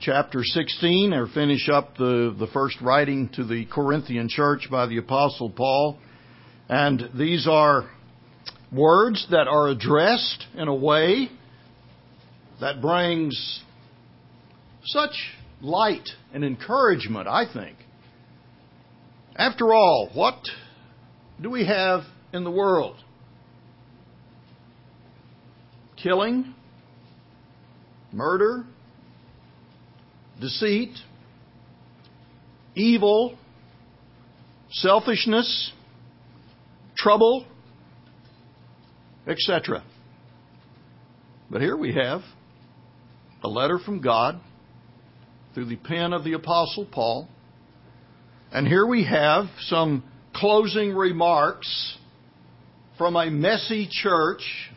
chapter 16, or finish up the first writing to the Corinthian church by the Apostle Paul. And these are words that are addressed in a way that brings such light and encouragement, I think. After all, what do we have in the world? Killing, murder, deceit, evil, selfishness, trouble, etc. But here we have a letter from God through the pen of the Apostle Paul. And here we have some closing remarks from a messy church.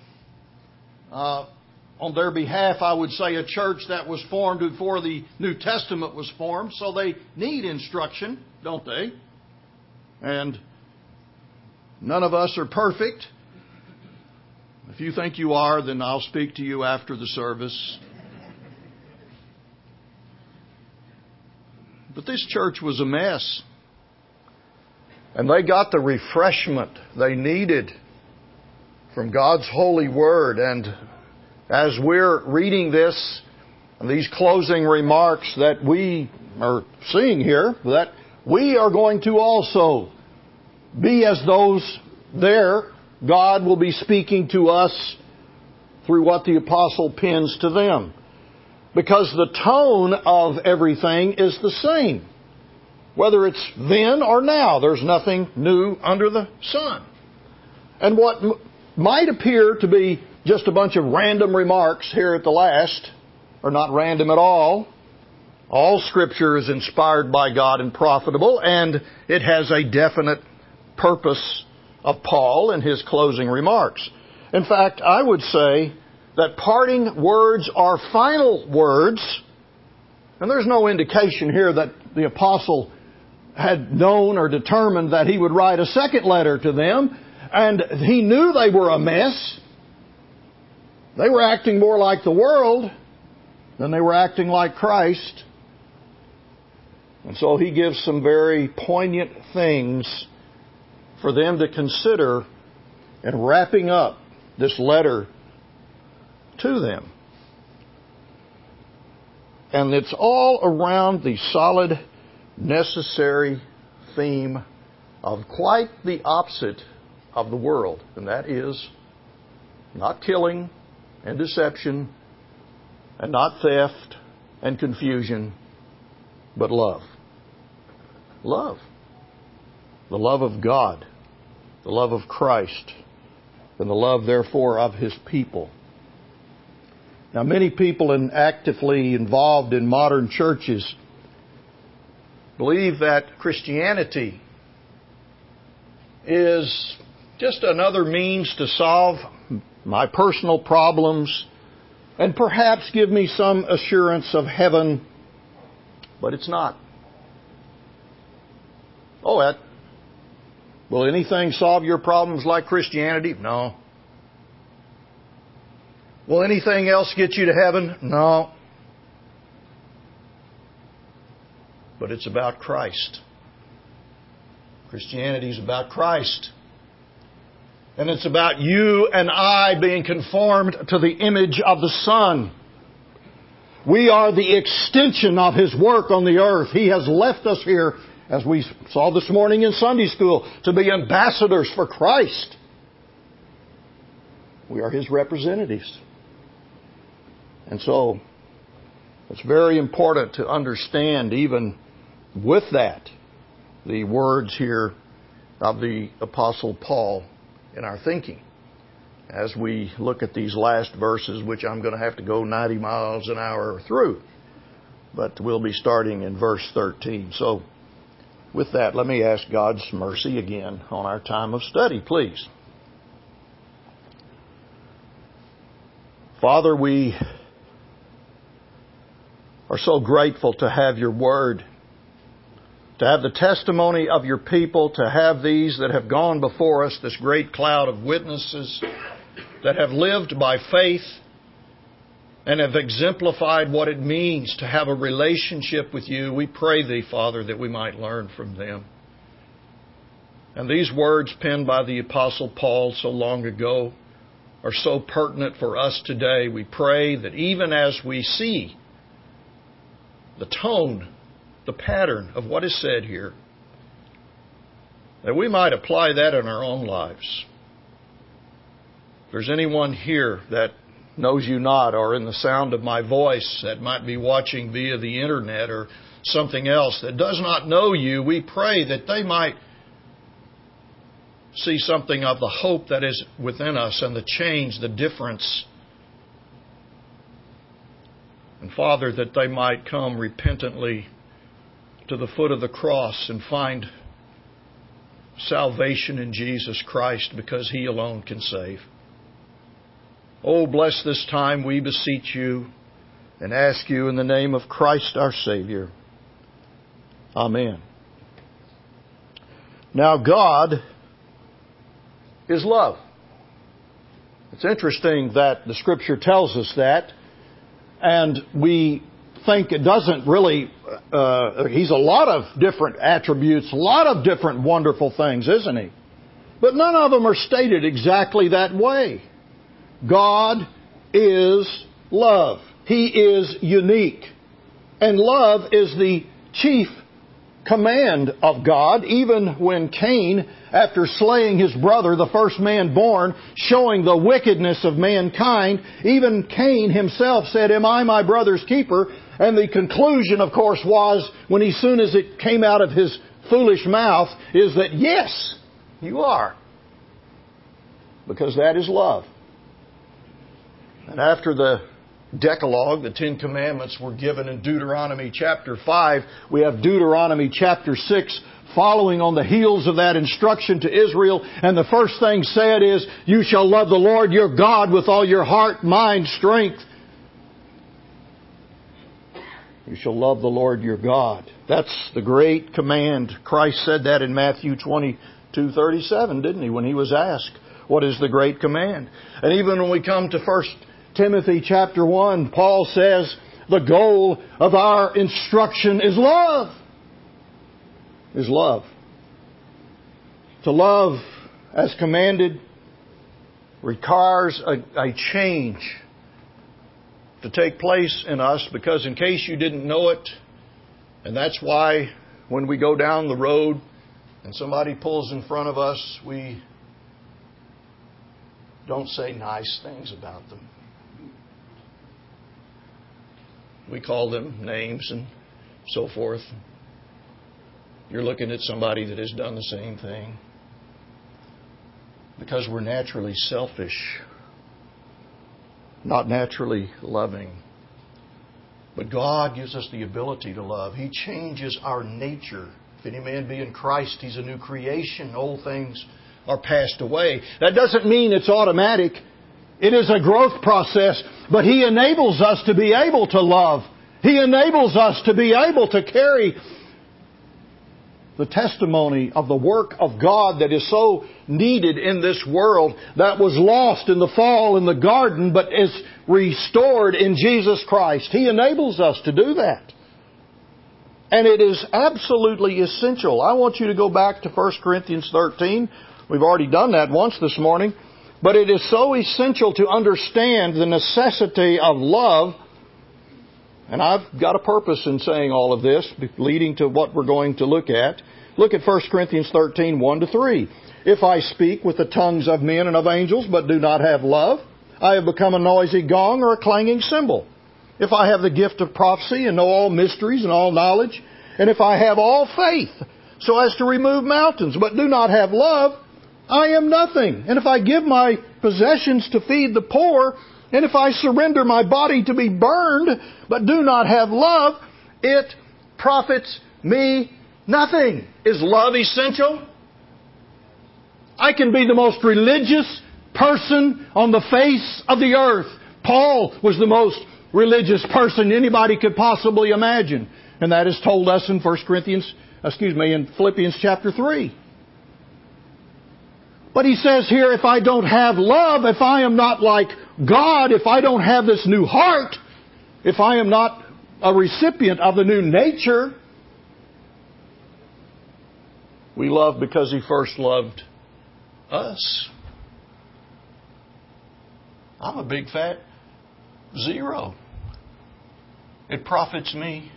On their behalf, I would say a church that was formed before the New Testament was formed. So they need instruction, don't they? And none of us are perfect. If you think you are, then I'll speak to you after the service. But this church was a mess. And they got the refreshment they needed from God's holy word. And as we're reading this, and these closing remarks that we are seeing here, that we are going to also be as those there. God will be speaking to us through what the apostle pens to them. Because the tone of everything is the same. Whether it's then or now, there's nothing new under the sun. And what might appear to be just a bunch of random remarks here at the last are not random at all. All Scripture is inspired by God and profitable, and it has a definite purpose of Paul in his closing remarks. In fact, I would say that parting words are final words, and there's no indication here that the apostle had known or determined that he would write a second letter to them, and he knew they were a mess. They were acting more like the world than they were acting like Christ. And so he gives some very poignant things for them to consider in wrapping up this letter to them. And it's all around the solid, necessary theme of quite the opposite of the world. And that is not killing and deception and not theft and confusion, but love. Love. The love of God, the love of Christ, and the love, therefore, of His people. Now, many people actively involved in modern churches believe that Christianity is just another means to solve my personal problems and perhaps give me some assurance of heaven, but it's not. Will anything solve your problems like Christianity? No. Will anything else get you to heaven? No. But it's about Christ. Christianity is about Christ. And it's about you and I being conformed to the image of the Son. We are the extension of His work on the earth. He has left us here, as we saw this morning in Sunday school, to be ambassadors for Christ. We are His representatives. And so, it's very important to understand, even with that, the words here of the Apostle Paul in our thinking. As we look at these last verses, which I'm going to have to go 90 miles an hour through. But we'll be starting in verse 13. So, with that, let me ask God's mercy again on our time of study, please. Father, we are so grateful to have Your Word, to have the testimony of Your people, to have these that have gone before us, this great cloud of witnesses that have lived by faith and have exemplified what it means to have a relationship with You. We pray Thee, Father, that we might learn from them. And these words penned by the Apostle Paul so long ago are so pertinent for us today. We pray that even as we see the tone, the pattern of what is said here, that we might apply that in our own lives. If there's anyone here that knows You not, or in the sound of my voice that might be watching via the internet or something else that does not know You, we pray that they might see something of the hope that is within us and the change, the difference. And Father, that they might come repentantly to the foot of the cross and find salvation in Jesus Christ, because He alone can save. Oh, bless this time, we beseech You, and ask You in the name of Christ our Savior. Amen. Now, God is love. It's interesting that the Scripture tells us that, and we think it doesn't really... He's a lot of different attributes, a lot of different wonderful things, isn't He? But none of them are stated exactly that way. God is love. He is unique. And love is the chief command of God, even when Cain, after slaying his brother, the first man born, showing the wickedness of mankind, even Cain himself said, "Am I my brother's keeper?" And the conclusion, of course, was, when as soon as it came out of his foolish mouth, is that, yes, you are. Because that is love. And after the Decalogue, the Ten Commandments, were given in Deuteronomy chapter 5, we have Deuteronomy chapter 6 following on the heels of that instruction to Israel. And the first thing said is, "You shall love the Lord your God with all your heart, mind, strength." You shall love the Lord your God. That's the great command. Christ said that in Matthew 22:37, didn't He, when He was asked, what is the great command? And even when we come to 1 Timothy chapter 1, Paul says, the goal of our instruction is love. Is love. To love as commanded requires a change to take place in us, because in case you didn't know it, and that's why when we go down the road and somebody pulls in front of us, we don't say nice things about them. We call them names and so forth. You're looking at somebody that has done the same thing. Because we're naturally selfish, not naturally loving. But God gives us the ability to love. He changes our nature. If any man be in Christ, he's a new creation. Old things are passed away. That doesn't mean it's automatic. It is a growth process. But He enables us to be able to love. He enables us to be able to carry the testimony of the work of God that is so needed in this world, that was lost in the fall in the garden, but is restored in Jesus Christ. He enables us to do that. And it is absolutely essential. I want you to go back to 1 Corinthians 13. We've already done that once this morning. But it is so essential to understand the necessity of love. And I've got a purpose in saying all of this, leading to what we're going to look at. Look at 1 Corinthians 13, 1-3. If I speak with the tongues of men and of angels, but do not have love, I have become a noisy gong or a clanging cymbal. If I have the gift of prophecy and know all mysteries and all knowledge, and if I have all faith, so as to remove mountains, but do not have love, I am nothing. And if I give my possessions to feed the poor, and if I surrender my body to be burned, but do not have love, it profits me nothing. Is love essential? I can be the most religious person on the face of the earth. Paul was the most religious person anybody could possibly imagine. And that is told us in in Philippians chapter 3. But he says here, if I don't have love, if I am not like God, if I don't have this new heart, if I am not a recipient of the new nature, we love because He first loved us. I'm a big fat zero. It profits me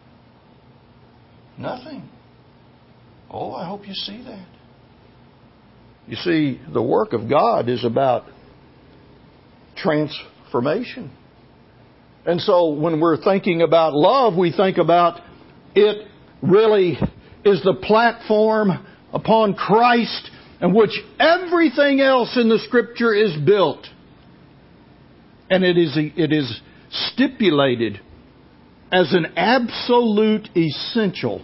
nothing. Oh, I hope you see that. You see, the work of God is about transformation. And so when we're thinking about love, we think about it really is the platform upon Christ in which everything else in the Scripture is built. And it is stipulated as an absolute essential.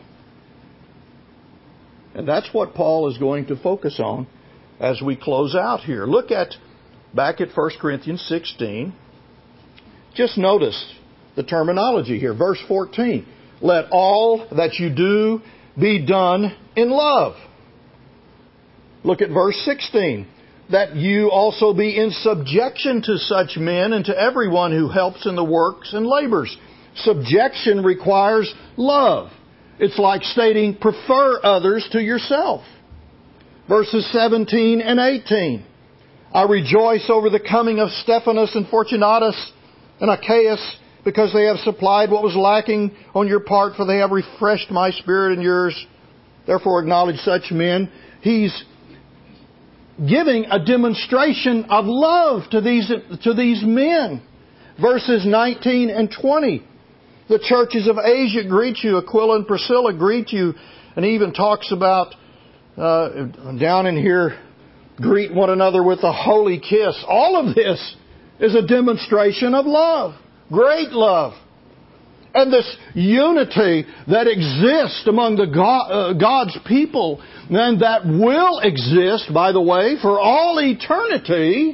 And that's what Paul is going to focus on as we close out here. Look back at 1 Corinthians 16. Just notice the terminology here. Verse 14. Let all that you do be done in love. Look at verse 16. That you also be in subjection to such men and to everyone who helps in the works and labors. Subjection requires love. It's like stating, prefer others to yourself. Verses 17 and 18. I rejoice over the coming of Stephanas and Fortunatus and Achaeus, because they have supplied what was lacking on your part, for they have refreshed my spirit and yours. Therefore acknowledge such men. He's giving a demonstration of love to these men. Verses 19 and 20. The churches of Asia greet you. Aquila and Priscilla greet you. And he even talks about, down in here, greet one another with a holy kiss. All of this is a demonstration of love. Great love. And this unity that exists among God's people, and that will exist, by the way, for all eternity,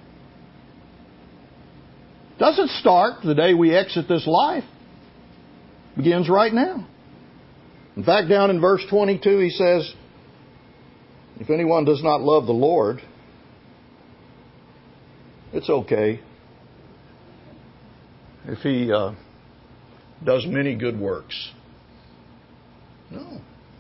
doesn't start the day we exit this life. It begins right now. In fact, down in verse 22, he says, if anyone does not love the Lord, it's okay if he does many good works. No.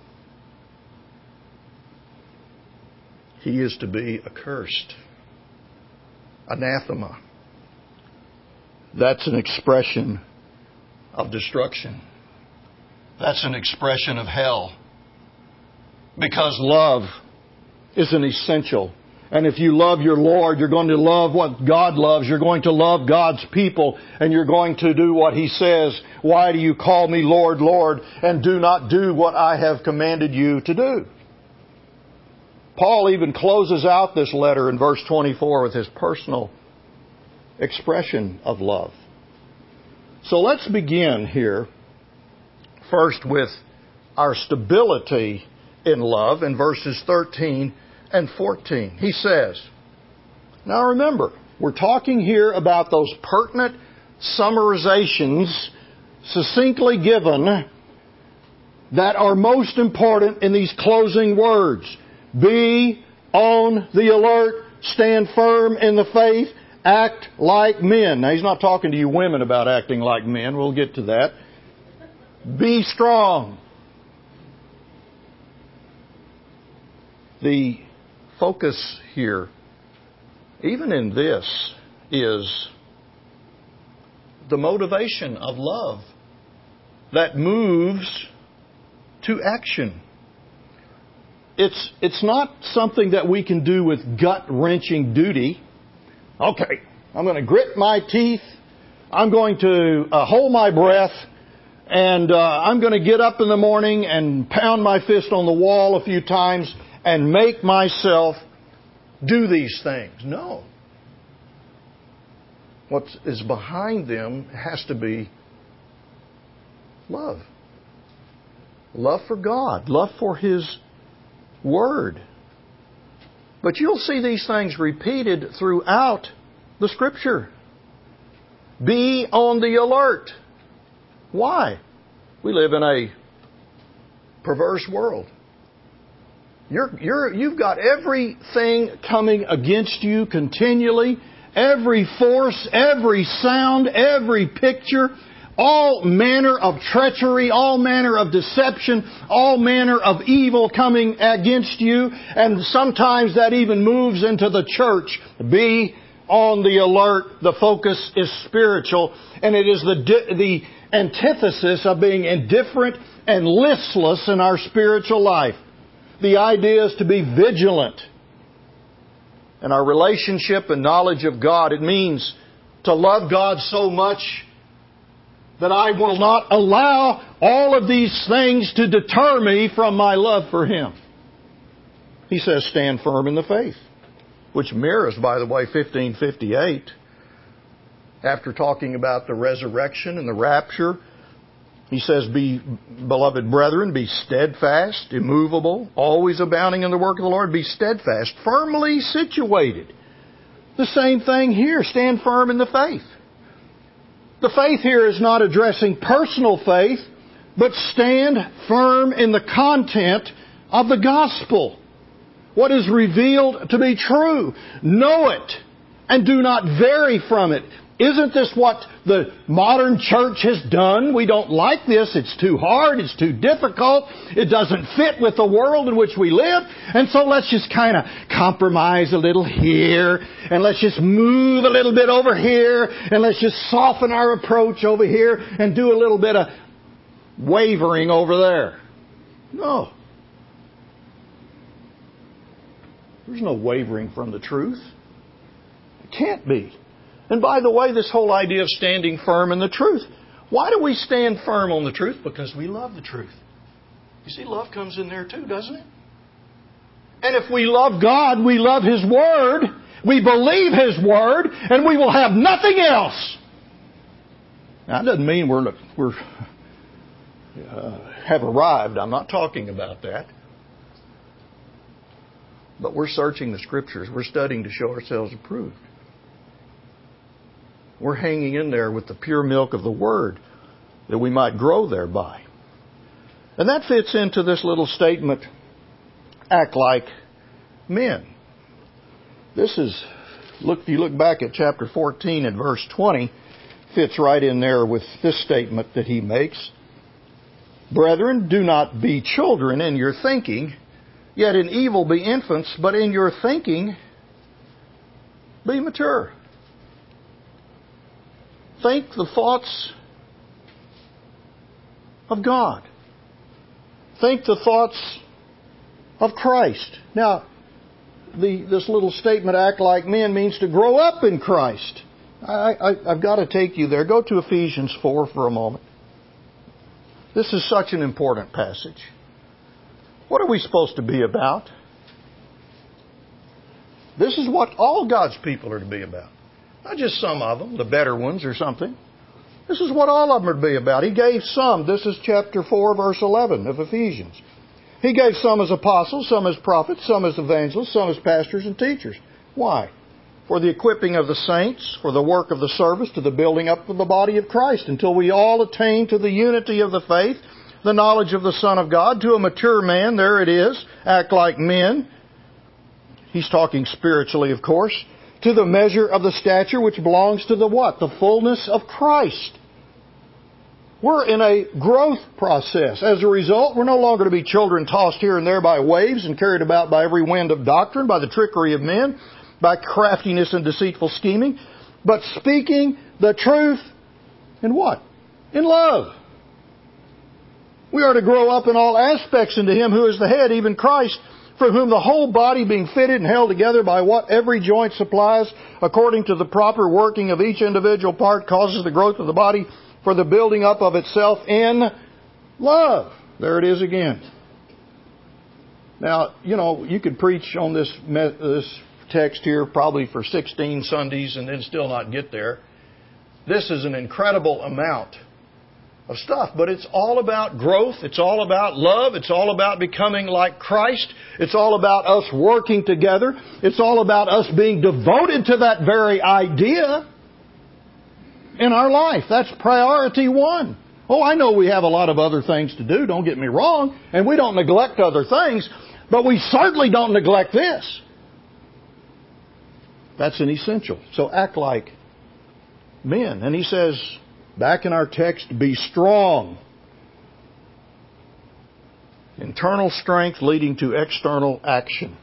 He is to be accursed. Anathema. That's an expression of destruction. That's an expression of hell. Because love is an essential. And if you love your Lord, you're going to love what God loves. You're going to love God's people. And you're going to do what He says. Why do you call me Lord, Lord, and do not do what I have commanded you to do? Paul even closes out this letter in verse 24 with his personal expression of love. So let's begin here first with our stability in love in verses 13 and 14. He says, now remember, we're talking here about those pertinent summarizations succinctly given that are most important in these closing words. Be on the alert, stand firm in the faith, act like men. Now, he's not talking to you women about acting like men. We'll get to that. Be strong. The focus here, even in this, is the motivation of love that moves to action. It's not something that we can do with gut-wrenching duty. Okay, I'm going to grit my teeth. I'm going to hold my breath. And I'm going to get up in the morning and pound my fist on the wall a few times and make myself do these things. No. What is behind them has to be love. Love for God. Love for His Word. But you'll see these things repeated throughout the Scripture. Be on the alert. Why? We live in a perverse world. You've got everything coming against you continually, every force, every sound, every picture, all manner of treachery, all manner of deception, all manner of evil coming against you. And sometimes that even moves into the church. Be on the alert. The focus is spiritual. And it is the antithesis of being indifferent and listless in our spiritual life. The idea is to be vigilant. In our relationship and knowledge of God, it means to love God so much that I will not allow all of these things to deter me from my love for Him. He says, stand firm in the faith, which mirrors, by the way, 15:58. After talking about the resurrection and the rapture, he says, be, beloved brethren, be steadfast, immovable, always abounding in the work of the Lord. Be steadfast, firmly situated. The same thing here. Stand firm in the faith. The faith here is not addressing personal faith, but stand firm in the content of the gospel. What is revealed to be true. Know it and do not vary from it. Isn't this what the modern church has done? We don't like this. It's too hard. It's too difficult. It doesn't fit with the world in which we live. And so let's just kind of compromise a little here. And let's just move a little bit over here. And let's just soften our approach over here. And do a little bit of wavering over there. No. There's no wavering from the truth. It can't be. And by the way, this whole idea of standing firm in the truth. Why do we stand firm on the truth? Because we love the truth. You see, love comes in there too, doesn't it? And if we love God, we love His Word, we believe His Word, and we will have nothing else. Now, that doesn't mean we're have arrived. I'm not talking about that. But we're searching the Scriptures. We're studying to show ourselves approved. We're hanging in there with the pure milk of the Word that we might grow thereby. And that fits into this little statement, act like men. This is, if you look back at chapter 14 and verse 20, fits right in there with this statement that he makes. Brethren, do not be children in your thinking, yet in evil be infants, but in your thinking be mature. Think the thoughts of God. Think the thoughts of Christ. Now, this little statement, act like men, means to grow up in Christ. I've got to take you there. Go to Ephesians 4 for a moment. This is such an important passage. What are we supposed to be about? This is what all God's people are to be about. Not just some of them, the better ones or something. This is what all of them are to be about. He gave some. This is chapter 4, verse 11 of Ephesians. He gave some as apostles, some as prophets, some as evangelists, some as pastors and teachers. Why? For the equipping of the saints, for the work of the service, to the building up of the body of Christ, until we all attain to the unity of the faith, the knowledge of the Son of God, to a mature man. There it is. Act like men. He's talking spiritually, of course. To the measure of the stature which belongs to the what? The fullness of Christ. We're in a growth process. As a result, we're no longer to be children tossed here and there by waves and carried about by every wind of doctrine, by the trickery of men, by craftiness and deceitful scheming, but speaking the truth in what? In love. We are to grow up in all aspects into Him who is the head, even Christ, from whom the whole body being fitted and held together by what every joint supplies, according to the proper working of each individual part, causes the growth of the body for the building up of itself in love. There it is again. Now, you could preach on this text here probably for 16 Sundays and then still not get there. This is an incredible amount of stuff, but it's all about growth. It's all about love. It's all about becoming like Christ. It's all about us working together. It's all about us being devoted to that very idea in our life. That's priority one. Oh, I know we have a lot of other things to do, don't get me wrong, and we don't neglect other things, but we certainly don't neglect this. That's an essential. So act like men. And he says, back in our text, be strong. Internal strength leading to external action.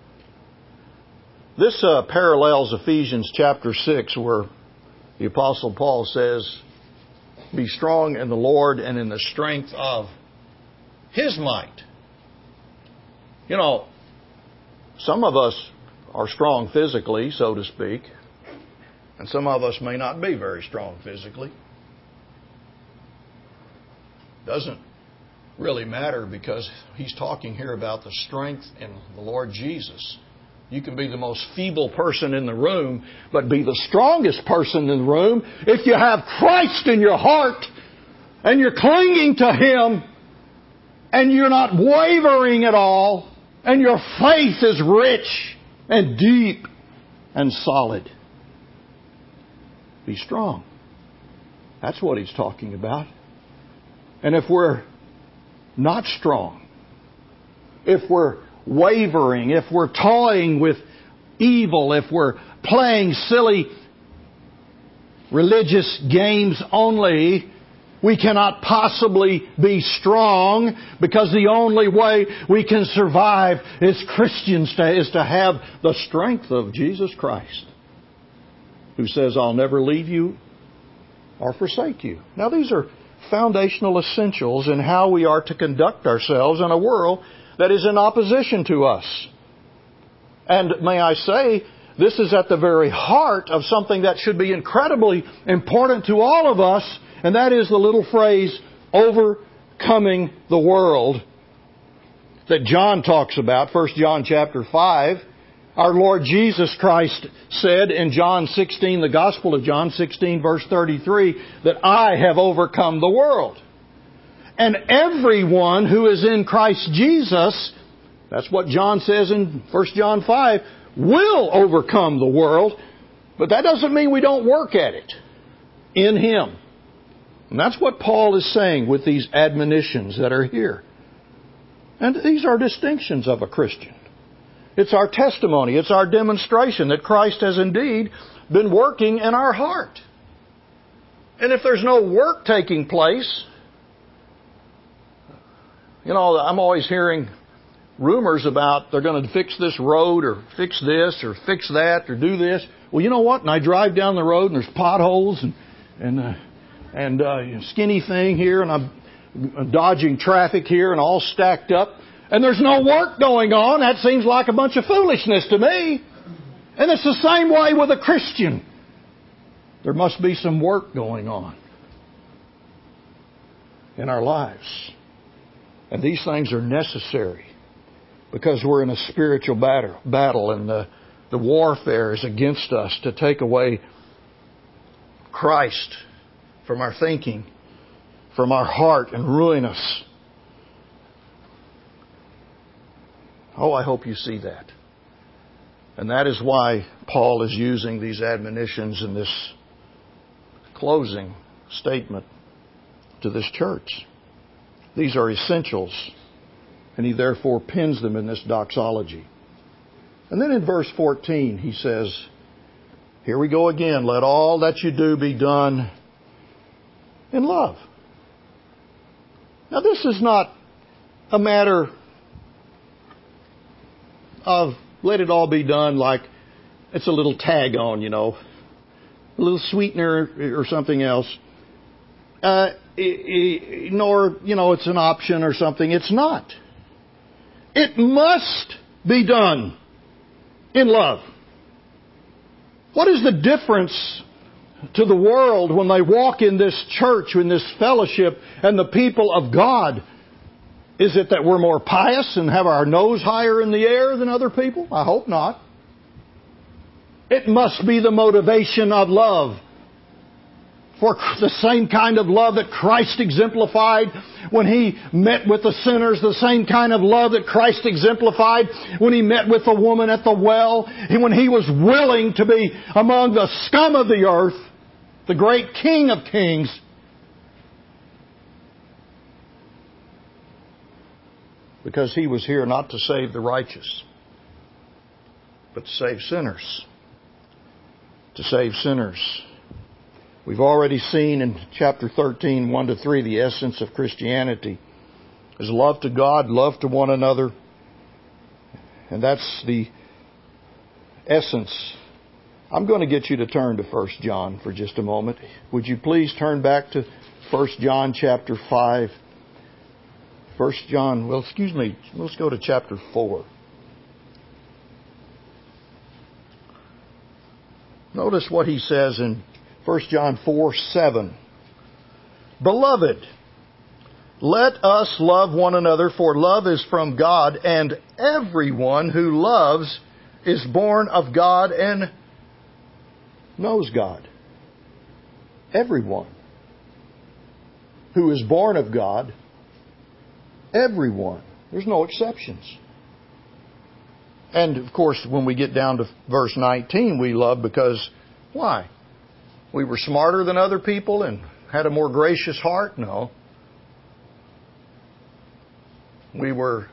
This parallels Ephesians chapter 6, where the Apostle Paul says, be strong in the Lord and in the strength of His might. You know, some of us are strong physically, so to speak, and some of us may not be very strong physically. Doesn't really matter, because he's talking here about the strength in the Lord Jesus. You can be the most feeble person in the room, but be the strongest person in the room if you have Christ in your heart and you're clinging to Him and you're not wavering at all and your faith is rich and deep and solid. Be strong. That's what he's talking about. And if we're not strong, if we're wavering, if we're toying with evil, if we're playing silly religious games only, we cannot possibly be strong, because the only way we can survive as Christians is to have the strength of Jesus Christ, who says, I'll never leave you or forsake you. Now, these are foundational essentials in how we are to conduct ourselves in a world that is in opposition to us. And may I say, this is at the very heart of something that should be incredibly important to all of us, and that is the little phrase, overcoming the world, that John talks about, 1 John chapter 5. Our Lord Jesus Christ said in John 16, the Gospel of John 16, verse 33, that I have overcome the world. And everyone who is in Christ Jesus, that's what John says in 1 John 5, will overcome the world. But that doesn't mean we don't work at it in Him. And that's what Paul is saying with these admonitions that are here. And these are distinctions of a Christian. It's our testimony. It's our demonstration that Christ has indeed been working in our heart. And if there's no work taking place, you know, I'm always hearing rumors about they're going to fix this road or fix this or fix that or do this. Well, you know what? And I drive down the road and there's potholes and skinny thing here, and I'm dodging traffic here and all stacked up. And there's no work going on. That seems like a bunch of foolishness to me. And it's the same way with a Christian. There must be some work going on in our lives. And these things are necessary because we're in a spiritual battle, and the warfare is against us to take away Christ from our thinking, from our heart, and ruin us. Oh, I hope you see that. And that is why Paul is using these admonitions in this closing statement to this church. These are essentials, and he therefore pins them in this doxology. And then in verse 14 he says, here we go again, let all that you do be done in love. Now this is not a matter of let it all be done like it's a little tag on, you know, a little sweetener or something else. Nor, you know, it's an option or something. It's not. It must be done in love. What is the difference to the world when they walk in this church, in this fellowship, and the people of God? Is it that we're more pious and have our nose higher in the air than other people? I hope not. It must be the motivation of love. For the same kind of love that Christ exemplified when He met with the sinners, the same kind of love that Christ exemplified when He met with the woman at the well, and when He was willing to be among the scum of the earth, the great King of Kings, because He was here not to save the righteous, but to save sinners. to save sinners. We've already seen in chapter 13, 1-3, the essence of Christianity is love to God, love to one another. And that's the essence. I'm going to get you to turn to 1 John for just a moment. Would you please turn back to 1 John chapter 5. 1 John, let's go to chapter 4. Notice what he says in 1 John 4:7. Beloved, let us love one another, for love is from God, and everyone who loves is born of God and knows God. Everyone who is born of God, everyone. There's no exceptions. And of course, when we get down to verse 19, we love because, why? We were smarter than other people and had a more gracious heart? No. We were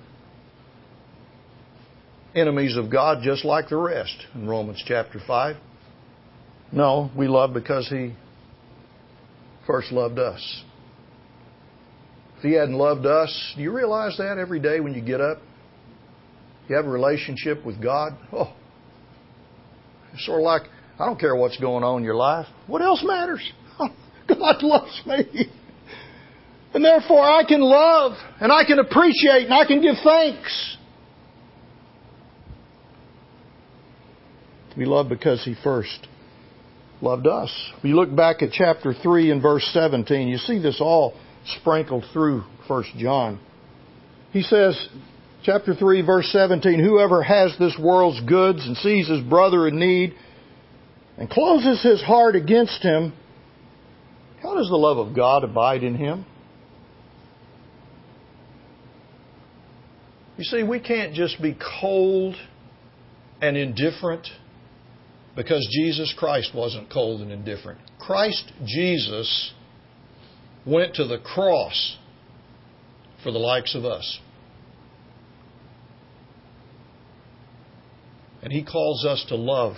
enemies of God just like the rest in Romans chapter 5. No, we love because He first loved us. If He hadn't loved us, do you realize that every day when you get up? You have a relationship with God. Oh, it's sort of like, I don't care what's going on in your life. What else matters? Oh, God loves me. And therefore I can love and I can appreciate and I can give thanks. We love because He first loved us. If you look back at chapter 3 and verse 17, you see this all sprinkled through 1 John. He says, chapter 3, verse 17, whoever has this world's goods and sees his brother in need and closes his heart against him, how does the love of God abide in him? You see, we can't just be cold and indifferent because Jesus Christ wasn't cold and indifferent. Christ Jesus went to the cross for the likes of us. And He calls us to love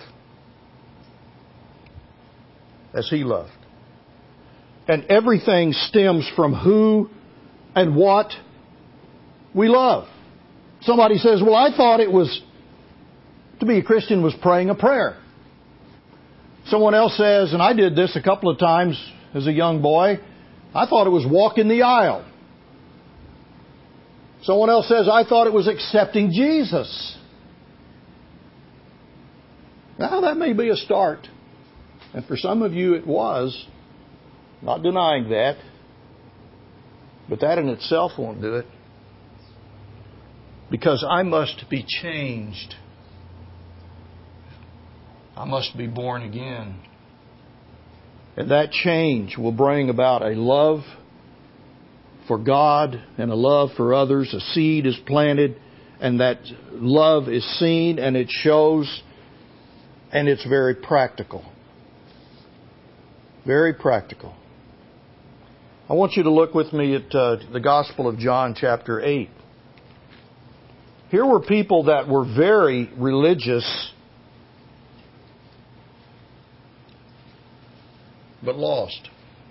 as He loved. And everything stems from who and what we love. Somebody says, well, I thought it was, to be a Christian was praying a prayer. Someone else says, and I did this a couple of times as a young boy, I thought it was walking the aisle. Someone else says, I thought it was accepting Jesus. Now, that may be a start. And for some of you it was. Not denying that. But that in itself won't do it. Because I must be changed. I must be born again. And that change will bring about a love for God and a love for others. A seed is planted and that love is seen and it shows, and it's very practical. Very practical. I want you to look with me at the Gospel of John chapter 8. Here were people that were very religious but lost.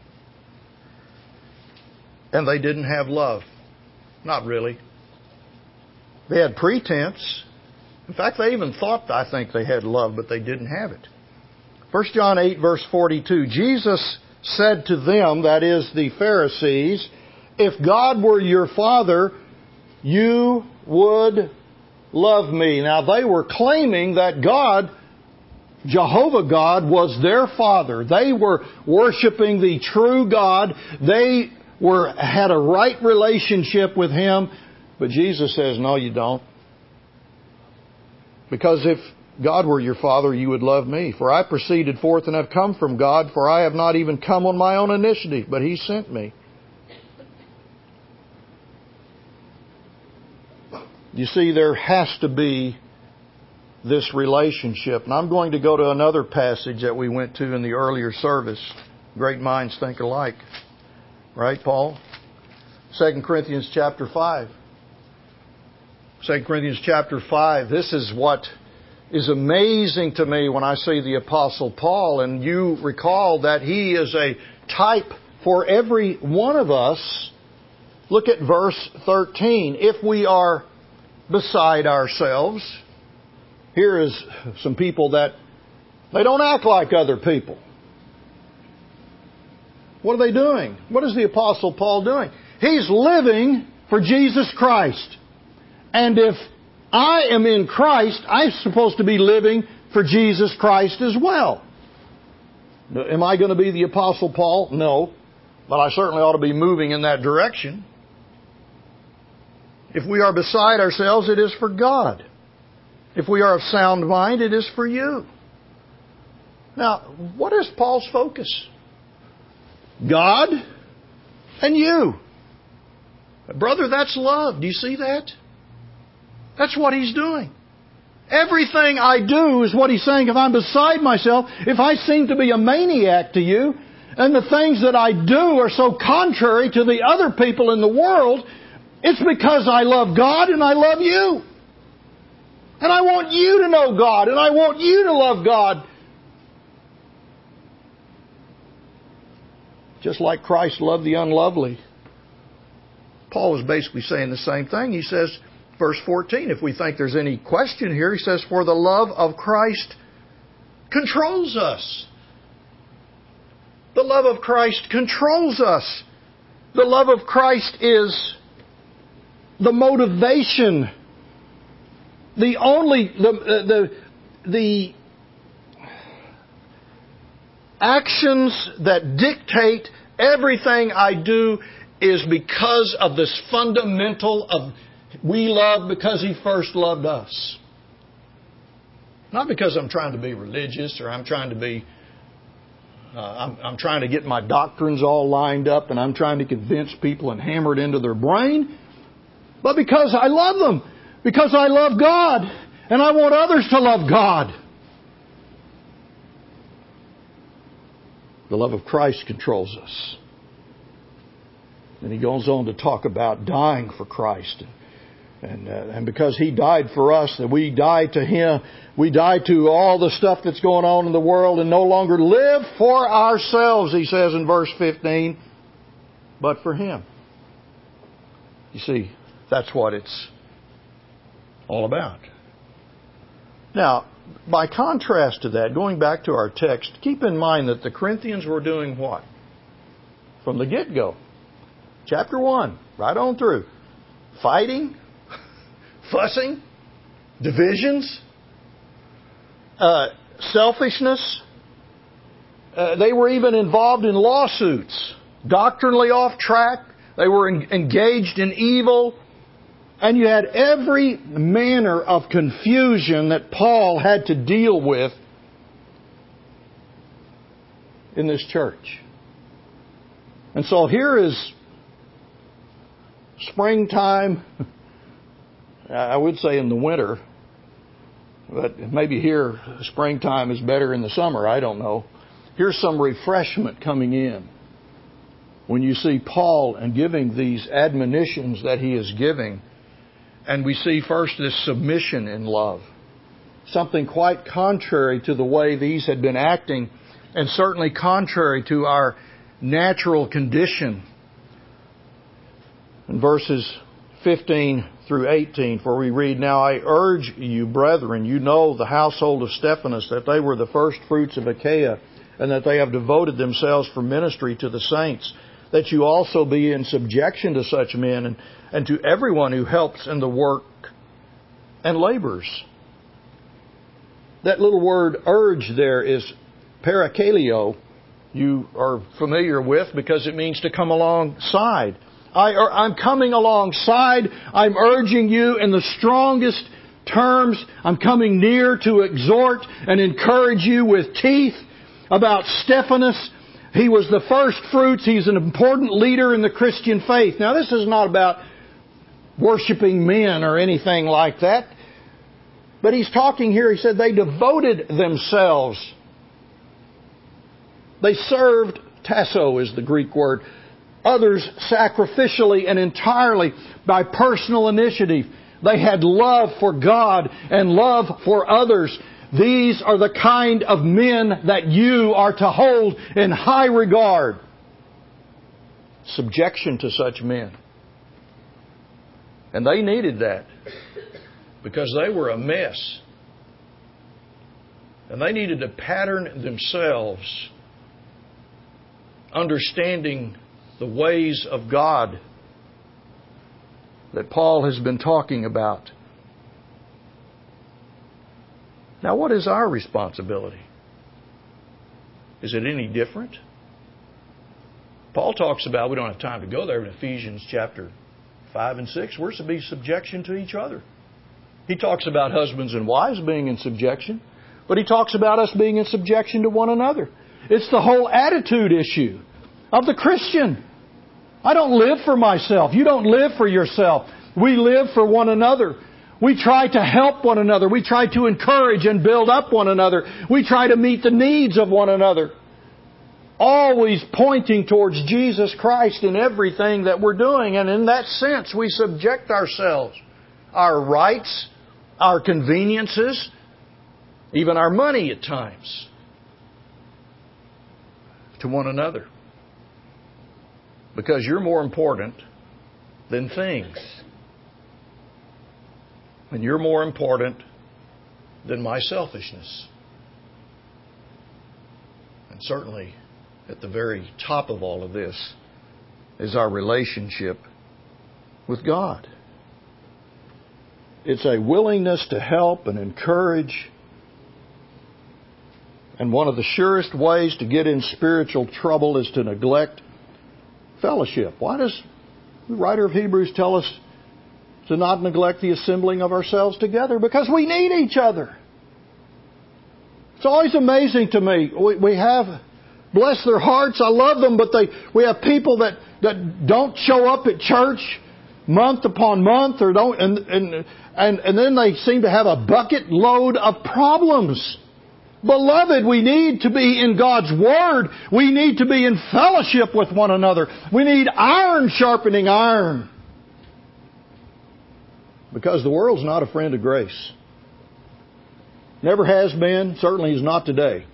And they didn't have love. Not really. They had pretense. In fact, they even thought, I think, they had love, but they didn't have it. 1 John 8, verse 42, Jesus said to them, that is the Pharisees, if God were your Father, you would love me. Now, they were claiming that God, Jehovah God, was their Father. They were worshiping the true God. They had a right relationship with Him. But Jesus says, no, you don't. Because if God were your Father, you would love me. For I proceeded forth and have come from God, for I have not even come on my own initiative, but He sent me. You see, there has to be this relationship. And I'm going to go to another passage that we went to in the earlier service. Great minds think alike. Right, Paul? 2 Corinthians chapter 5. 2 Corinthians chapter 5. This is what is amazing to me when I see the Apostle Paul, and you recall that he is a type for every one of us. Look at verse 13. If we are beside ourselves, here is some people that they don't act like other people. What are they doing? What is the Apostle Paul doing? He's living for Jesus Christ. And if I am in Christ, I'm supposed to be living for Jesus Christ as well. Am I going to be the Apostle Paul? No. But I certainly ought to be moving in that direction. If we are beside ourselves, it is for God. If we are of sound mind, it is for you. Now, what is Paul's focus? God and you. Brother, that's love. Do you see that? That's what he's doing. Everything I do is what he's saying. If I'm beside myself, if I seem to be a maniac to you, and the things that I do are so contrary to the other people in the world, it's because I love God and I love you. And I want you to know God, and I want you to love God. Just like Christ loved the unlovely. Paul was basically saying the same thing. He says, verse 14, if we think there's any question here, he says, for the love of Christ controls us. The love of Christ controls us. The love of Christ is the motivation. The actions that dictate everything I do is because of this fundamental of we love because He first loved us. Not because I'm trying to be religious or I'm trying to be I'm trying to get my doctrines all lined up and I'm trying to convince people and hammer it into their brain, but because I love them. Because I love God and I want others to love God. The love of Christ controls us. And he goes on to talk about dying for Christ. And because He died for us, that we die to Him, we die to all the stuff that's going on in the world and no longer live for ourselves, he says in verse 15, but for Him. You see, that's what it's all about. Now, by contrast to that, going back to our text, keep in mind that the Corinthians were doing what? From the get-go. Chapter 1, right on through. Fighting, fussing, divisions, selfishness. They were even involved in lawsuits, doctrinally off track. They were engaged in evil. And you had every manner of confusion that Paul had to deal with in this church. And so here is springtime, I would say in the winter, but maybe here springtime is better in the summer, I don't know. Here's some refreshment coming in when you see Paul and giving these admonitions that he is giving. And we see first this submission in love. Something quite contrary to the way these had been acting, and certainly contrary to our natural condition. In verses 15 through 18, for we read, now I urge you, brethren, you know the household of Stephanas, that they were the first fruits of Achaia, and that they have devoted themselves for ministry to the saints, that you also be in subjection to such men, and to everyone who helps in the work and labors. That little word urge there is parakaleo. You are familiar with because it means to come alongside. I'm coming alongside. I'm urging you in the strongest terms. I'm coming near to exhort and encourage you with teeth about Stephanas. He was the first fruits. He's an important leader in the Christian faith. Now, this is not about worshiping men or anything like that. But he's talking here, he said they devoted themselves. They served, tasso is the Greek word, others sacrificially and entirely by personal initiative. They had love for God and love for others. These are the kind of men that you are to hold in high regard. Subjection to such men. And they needed that because they were a mess. And they needed to pattern themselves understanding the ways of God that Paul has been talking about. Now, what is our responsibility? Is it any different? Paul talks about, we don't have time to go there, in Ephesians chapter 5 and 6, we're to be subjection to each other. He talks about husbands and wives being in subjection, but he talks about us being in subjection to one another. It's the whole attitude issue of the Christian. I don't live for myself. You don't live for yourself. We live for one another. We try to help one another. We try to encourage and build up one another. We try to meet the needs of one another. Always pointing towards Jesus Christ in everything that we're doing. And in that sense, we subject ourselves, our rights, our conveniences, even our money at times, to one another. Because you're more important than things. And you're more important than my selfishness. And certainly, at the very top of all of this is our relationship with God. It's a willingness to help and encourage. And one of the surest ways to get in spiritual trouble is to neglect fellowship. Why does the writer of Hebrews tell us to not neglect the assembling of ourselves together? Because we need each other. It's always amazing to me. We have, bless their hearts, I love them, but we have people that don't show up at church month upon month, or don't, and then they seem to have a bucket load of problems. Beloved, we need to be in God's Word. We need to be in fellowship with one another. We need iron sharpening iron. Because the world's not a friend of grace. Never has been, certainly is not today.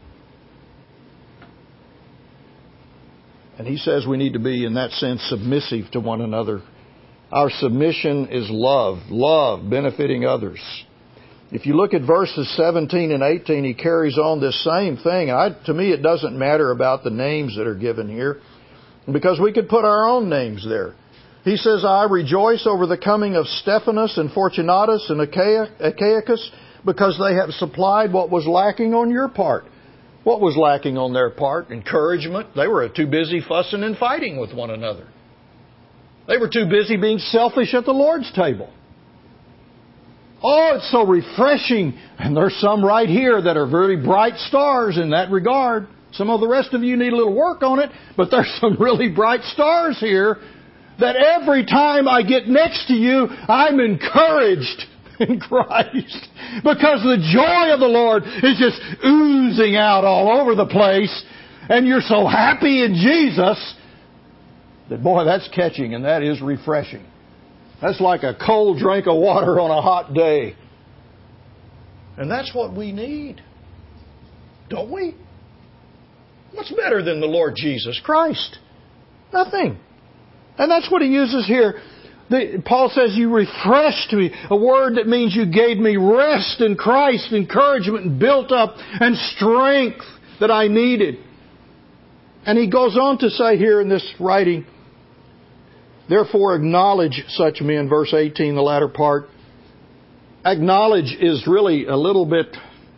And he says we need to be, in that sense, submissive to one another. Our submission is love benefiting others. If you look at verses 17 and 18, he carries on this same thing. To me, it doesn't matter about the names that are given here, because we could put our own names there. He says, I rejoice over the coming of Stephanas and Fortunatus and Achaicus, because they have supplied what was lacking on your part. What was lacking on their part? Encouragement. They were too busy fussing and fighting with one another. They were too busy being selfish at the Lord's table. Oh, it's so refreshing. And there's some right here that are very bright stars in that regard. Some of the rest of you need a little work on it, but there's some really bright stars here that every time I get next to you, I'm encouraged in Christ. Because the joy of the Lord is just oozing out all over the place. And you're so happy in Jesus that, boy, that's catching and that is refreshing. That's like a cold drink of water on a hot day. And that's what we need. Don't we? What's better than the Lord Jesus Christ? Nothing. And that's what he uses here. Paul says, you refreshed me. A word that means you gave me rest in Christ, encouragement, and built up, and strength that I needed. And he goes on to say here in this writing, therefore acknowledge such men, verse 18, the latter part. Acknowledge is really a little bit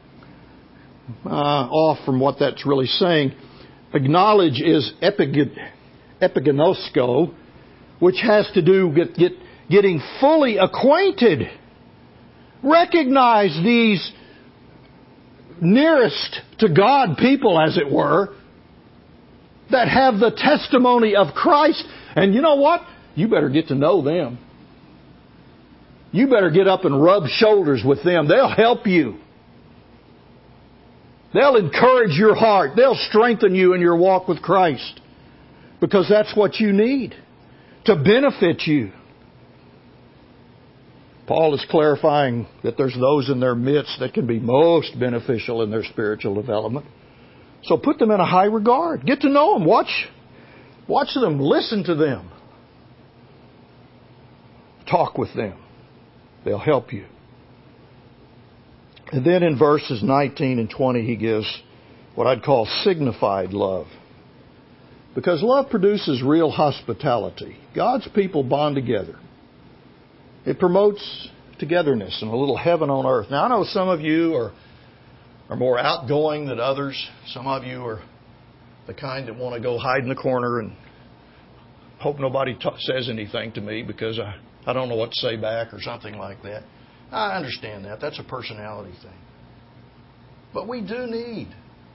off from what that's really saying. Acknowledge is epigenosko, which has to do with getting fully acquainted. Recognize these nearest to God people, as it were, that have the testimony of Christ. And you know what? You better get to know them. You better get up and rub shoulders with them. They'll help you. They'll encourage your heart. They'll strengthen you in your walk with Christ. Because that's what you need to benefit you. Paul is clarifying that there's those in their midst that can be most beneficial in their spiritual development. So put them in a high regard. Get to know them. Watch them. Listen to them. Talk with them. They'll help you. And then in verses 19 and 20, he gives what I'd call signified love. Because love produces real hospitality. God's people bond together. It promotes togetherness and a little heaven on earth. Now, I know some of you are more outgoing than others. Some of you are the kind that want to go hide in the corner and hope nobody says anything to me because I don't know what to say back or something like that. I understand that. That's a personality thing. But we do need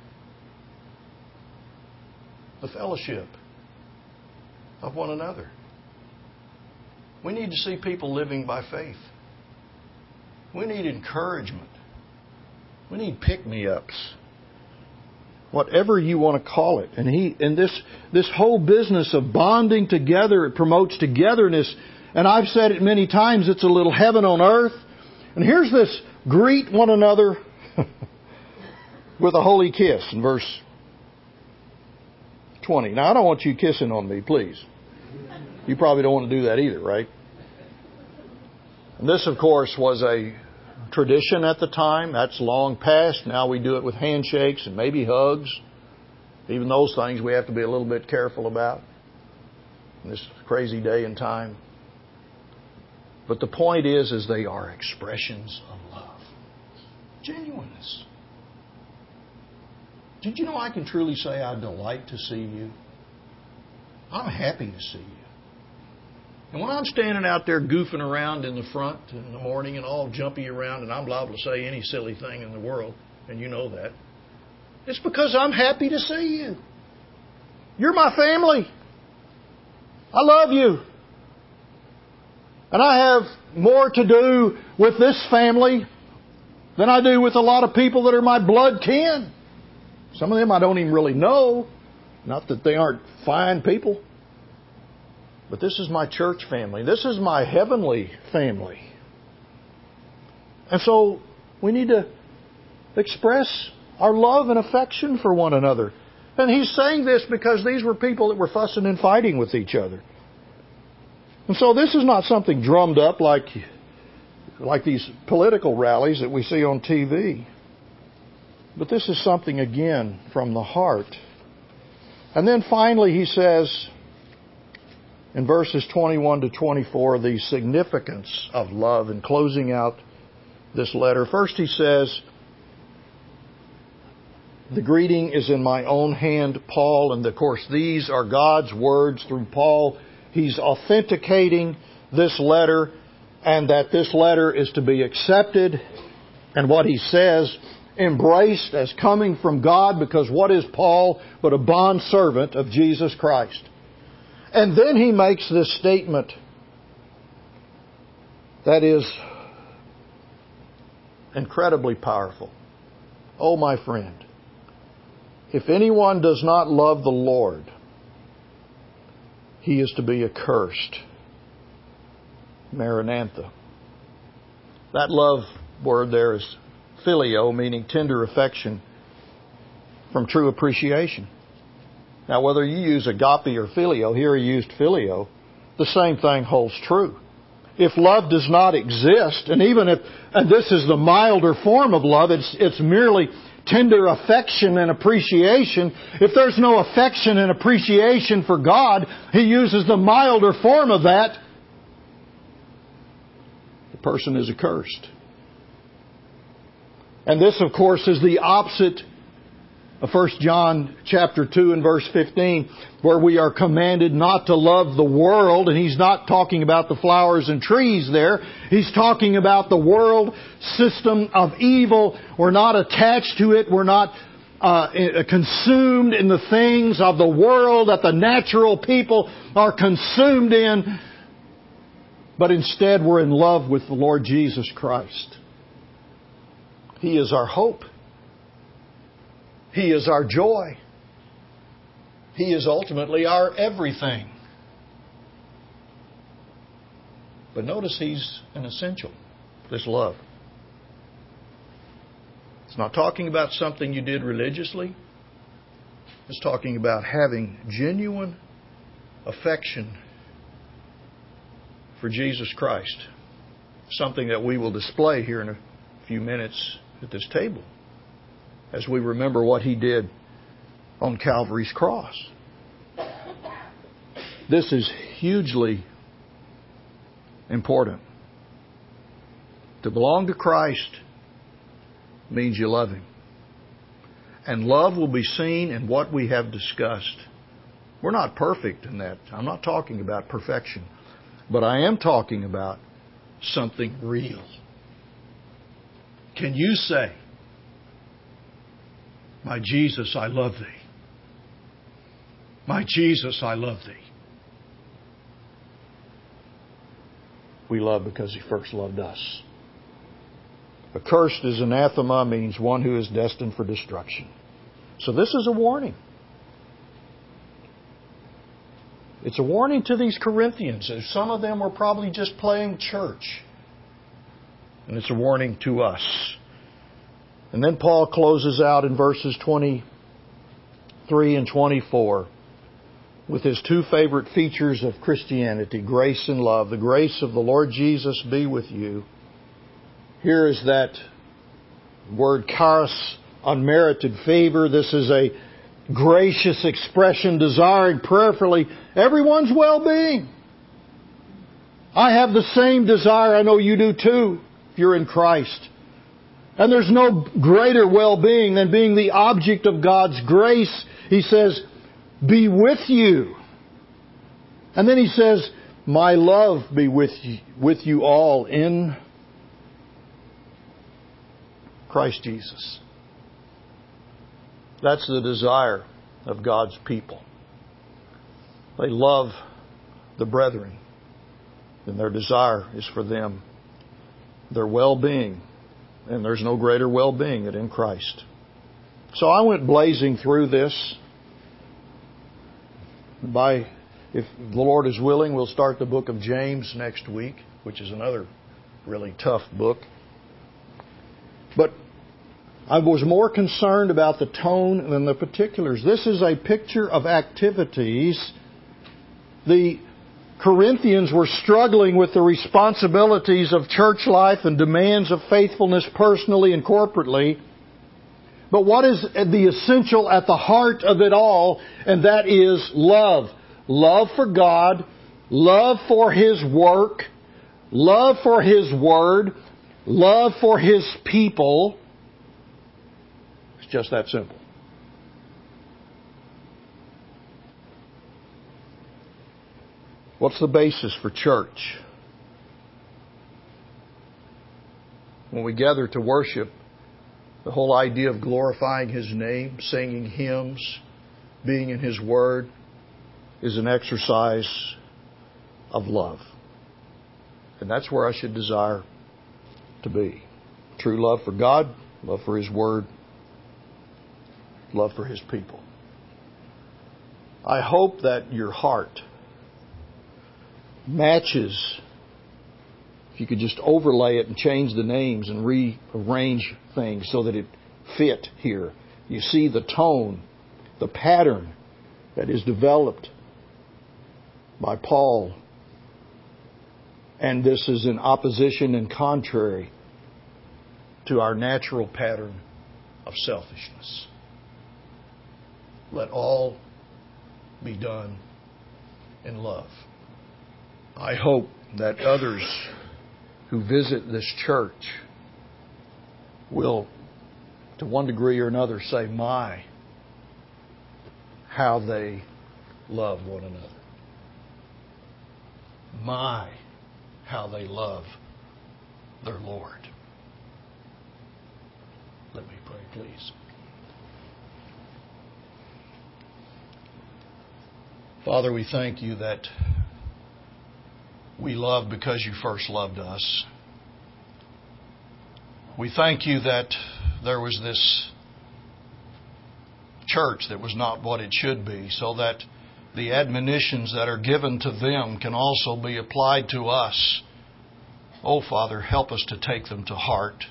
the fellowship of one another. We need to see people living by faith. We need encouragement. We need pick-me-ups. Whatever you want to call it. And this whole business of bonding together, it promotes togetherness. And I've said it many times, it's a little heaven on earth. And here's this, greet one another with a holy kiss in verse 20. Now, I don't want you kissing on me, please. You probably don't want to do that either, right? And this, of course, was a tradition at the time. That's long past. Now we do it with handshakes and maybe hugs. Even those things we have to be a little bit careful about in this crazy day and time. But the point is they are expressions of love. Genuineness. Did you know I can truly say I delight to see you? I'm happy to see you. And when I'm standing out there goofing around in the front in the morning and all jumpy around and I'm liable to say any silly thing in the world, and you know that, it's because I'm happy to see you. You're my family. I love you. And I have more to do with this family than I do with a lot of people that are my blood kin. Some of them I don't even really know. Not that they aren't fine people. But this is my church family. This is my heavenly family. And so we need to express our love and affection for one another. And he's saying this because these were people that were fussing and fighting with each other. And so this is not something drummed up like these political rallies that we see on TV. But this is something, again, from the heart. And then finally he says, in verses 21 to 24, the significance of love in closing out this letter. First he says, the greeting is in my own hand, Paul. And of course, these are God's words through Paul. He's authenticating this letter and that this letter is to be accepted. And what he says, embraced as coming from God, because what is Paul but a bondservant of Jesus Christ? And then he makes this statement that is incredibly powerful. Oh, my friend, if anyone does not love the Lord, he is to be accursed. Maranatha. That love word there is phileo, meaning tender affection from true appreciation. Now, whether you use agape or phileo, here he used phileo, the same thing holds true. If love does not exist, and even if, and this is the milder form of love, it's merely tender affection and appreciation. If there's no affection and appreciation for God, he uses the milder form of that. The person is accursed. And this, of course, is the opposite of 1 John chapter 2 and verse 15, where we are commanded not to love the world. And he's not talking about the flowers and trees there. He's talking about the world system of evil. We're not attached to it. We're not consumed in the things of the world that the natural people are consumed in. But instead we're in love with the Lord Jesus Christ. He is our hope. He is our joy. He is ultimately our everything. But notice he's an essential, this love. It's not talking about something you did religiously. It's talking about having genuine affection for Jesus Christ. Something that we will display here in a few minutes at this table as we remember what He did on Calvary's cross. This is hugely important. To belong to Christ means you love Him. And love will be seen in what we have discussed. We're not perfect in that. I'm not talking about perfection. But I am talking about something real. Can you say, "My Jesus, I love Thee. My Jesus, I love Thee"? We love because He first loved us. Accursed is anathema means one who is destined for destruction. So this is a warning. It's a warning to these Corinthians. Some of them were probably just playing church. And it's a warning to us. And then Paul closes out in verses 23 and 24 with his two favorite features of Christianity, grace and love. The grace of the Lord Jesus be with you. Here is that word charis, unmerited favor. This is a gracious expression desiring prayerfully everyone's well-being. I have the same desire. I know you do too, if you're in Christ. And there's no greater well-being than being the object of God's grace. He says, be with you. And then He says, my love be with you all in Christ Jesus. That's the desire of God's people. They love the brethren, and their desire is for them, their well-being. And there's no greater well-being than in Christ. So I went blazing through this. If the Lord is willing, we'll start the book of James next week, which is another really tough book. But I was more concerned about the tone than the particulars. This is a picture of activities. The Corinthians were struggling with the responsibilities of church life and demands of faithfulness personally and corporately. But what is the essential at the heart of it all? And that is love. Love for God, love for His work, love for His Word, love for His people. It's just that simple. What's the basis for church? When we gather to worship, the whole idea of glorifying His name, singing hymns, being in His Word, is an exercise of love. And that's where I should desire to be. True love for God, love for His Word, love for His people. I hope that your heart matches, if you could just overlay it and change the names and rearrange things so that it fit here. You see the tone, the pattern that is developed by Paul. And this is in opposition and contrary to our natural pattern of selfishness. Let all be done in love. I hope that others who visit this church will, to one degree or another, say, my, how they love one another. My, how they love their Lord. Let me pray, please. Father, we thank You that we love because You first loved us. We thank You that there was this church that was not what it should be, so that the admonitions that are given to them can also be applied to us Oh, Father, help us to take them to heart.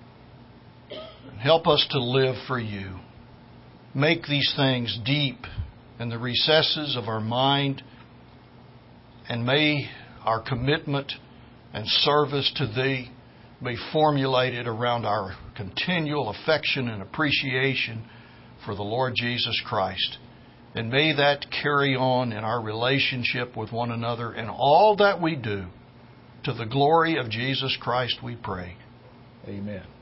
Help us to live for You. Make these things deep in the recesses of our mind, and may our commitment and service to Thee be formulated around our continual affection and appreciation for the Lord Jesus Christ. And may that carry on in our relationship with one another and all that we do. To the glory of Jesus Christ we pray. Amen.